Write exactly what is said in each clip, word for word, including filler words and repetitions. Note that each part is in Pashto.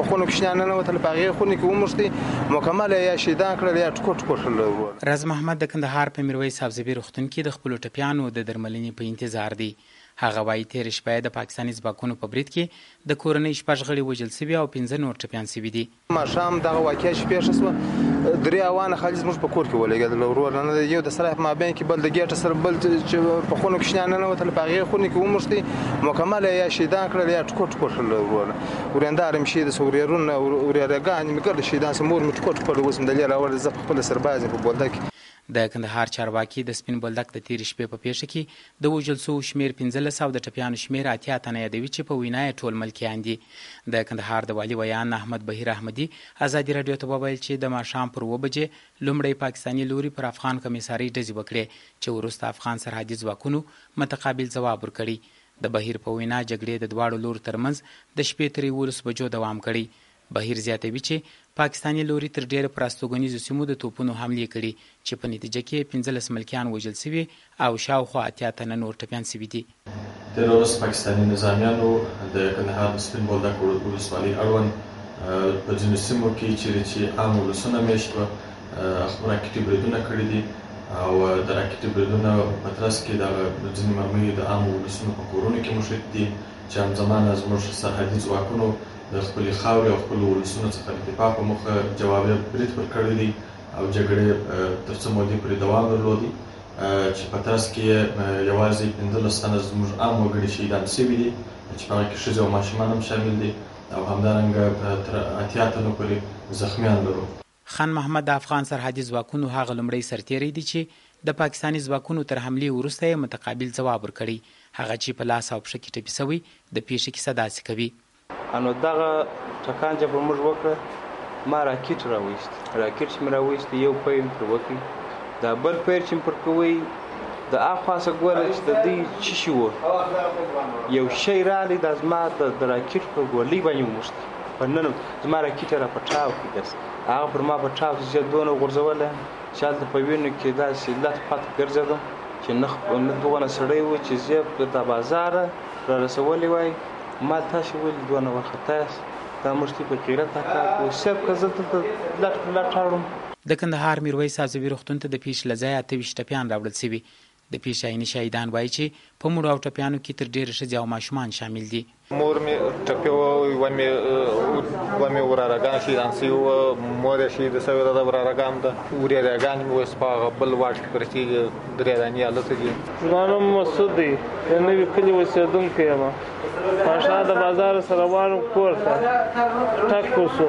په خونو کې شنه نه وتل، په هغې خونې کې وموښتي مکمل یا شهیدان کړل یا ټکور ټکور کړل. راز محمد د کندهار په میرویس سبزبي روغتون کې د خپلو ټپیانو د درملنې په انتظار دی. هغه وایي تېره شپه د پاکستاني ځواکونو په برید کې د کورنۍ شپږ غړي وژل سوي او پنځه نور ټپیان سوي دي. ماښام دغه واقعه چې پیښه شوه، درې اوانه خالي زموږ په کور کې ولګېدل. ورور نه یو د سرای په مابین کې، بل د ګېټه سره، بل چې په خونو کې شنه نه وتل، په هغې خونې کې وموښتي مکمل یا شهیدان کړل یا ټکور ټکور کړل. ورور ورېنداره مې شهید سو، ورېرونه ورېرګانې مې ګرده شهیدان سو، مور مې ټکور ټکور اوس مې د لې راوړل. زه په خپله سرباز یم په بولدک کې. د کندهار چارواکي د سپین بولدک د تېرې شپې په پیښه کې د وژل سوو شمېر پنځلس او د ټپیانو شمېر اتیا تنه یادوي چې په وینا یې ټول ملکیان دي. د کندهار د والي ویان احمد بهیر احمدي ازادي راډیو ته وویل چې د ماښام پر اوه بجې لومړی پاکستاني لوري پر افغان کمیسارۍ ډزې وکړې چې وروسته افغان سرحدي ځواکونو متقابل ځواب ورکړی. د بهیر په وینا جګړې د دواړو لورو ترمنځ د شپې تر یولسو بجو دوام کړی. بهیر زیاتوي چې پاکستاني لوري تر ډیره پر استوګنیزو سیمو د توپونو حملې کړي چې په نتیجه کې پنځلس ملکیان وژل سوي او شاوخوا اتیا تنه نور ټپیان سوي دي. تېره ورځ پاکستاني نظامیانو د کندهار د سپین بولدک ولسوالۍ اړوند په ځینو سیمو کې چیرې چې عام ولسونه میشت وه راکټي بریدونه کړي دي او د راکټي بریدونه په ترڅ کې دغه ځینې مرمۍ د عامو ولسونو په کورونو کې مښتي دي چې همزمانه زموږ سرحدي ځواکونو د خپلې خاورې او خپلو ولسونو څخه د دفاع په موخه جوابي برید پر کړی دی او جګړې تر څه مودې پورې دوام درلودی چې په ترڅ کې یې یوازې پنځلس تنه زموږ عام وګړي شهیدان سوي دي چې په هغه کې ښځې او ماشومان هم شامل دي او همدارنګه تر اتیا تنو پورې زخمیان لرو. خان محمد د افغان سرحدي ځواکونو هغه لومړی سرتیری دی چې د پاکستاني ځواکونو تر حملې وروسته یې متقابل ځواب ورکړی. هغه چې په لاس او پښه کې ټپي سوی د پیښې کیسه داسې کوي. انو دغه ټکانجه په موږ وکړه، ما راکټ راویست، راکټ چې مې راویست یو پیر مې پرې وکړ، دا بل پیر چې مې پر کوی د اخوا څخه ګوره چې د دوی څه شي وه، یو شی راغلی دا زما د راکټ په ګولۍ باندې وموښت، په ننه زما راکټ یې را په ټاو کړي، داسې هغه پر ما په ټاو چې دونه غورځولی چې هلته په وینو کې داسې لت پت ګرځېدم چې نه دغونه سړی و چې زه د بازاره را رسولی وای ما تاسو ولې دونه وارخطا یاست، دا موږ ته په غیرت کار کوو، صرف که زه دلته لټ پر لټ راوړم. د کندهار میرویس سبزبي روغتون ته د پیښې له ځایه اته ویشت ټپیان راوړل سوي. د پیښې عیني شهیدان وایي چې په مړو او ټپیانو کې تر ډېره ښځې او ماشومان شامل دي. مور مې ټپي وه، یوه مې دوه مې ورارګان شهیدان سوي وه، مور یې شهیده سوې ده، د ورارګان ده، ورېرګانې مې اوس په هغه بل واټ کې پرتې دي، درې دانې هلته دي. زما نوم مسعود دی، د نوي کلي اوسېدونکی یم. ماښام د بازار سره ولاړم کور ته، ټک وشو،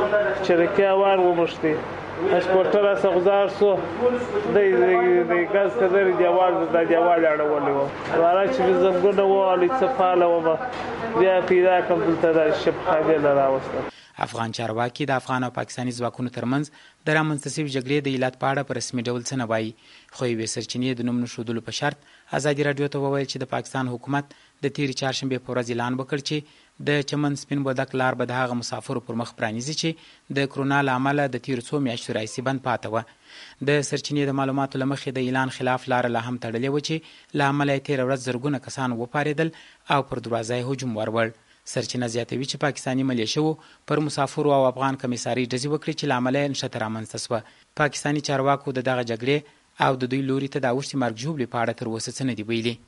چرکیاوان وموښتي، اسپورټر راڅخه گذار شو، دی د ګاز کدرې دیوال دا دیوال اړولی وو، والا چې مې زنګونه ووهلې څه فعاله ومه بیا پیدا کړم دلته دا شبخانې له راوستم. افغان چارواکي د افغان او پاکستاني ځواکونو ترمنځ د رامنځته شوې جګړې د علت په اړه په رسمي ډول څه نه وایي، خو یوې سرچینې د نوم نه ښودلو په شرط ازادي راډیو ته وویل چې د پاکستان حکومت د تېرې چهارشنبې په ورځ اعلان وکړ چې د چمن سپین بولدک لار به د هغه مسافرو پر مخ پرانیزي چې د کرونا له امله د تېرو څو میاشتو راهیسې بند پاته وه. د سرچینې د معلوماتو له مخې د اعلان خلاف لاره لا هم تړلې وه چې له امله یې تېره ورځ زرګونه کسان وپارېدل او پر دروازه یې هجوم ورور. سرچینه زیاتوي چې پاکستاني ملیشو پر مسافرو او افغان کمیسارۍ ډزې وکړي چې له امله یې نښته رامنځته شوه. پاکستاني چارواکو د دغه جګړې او د دوی لوري ته د اوښتې مرګ ژوبلې په اړه تر اوسه څه نه دي ویلي.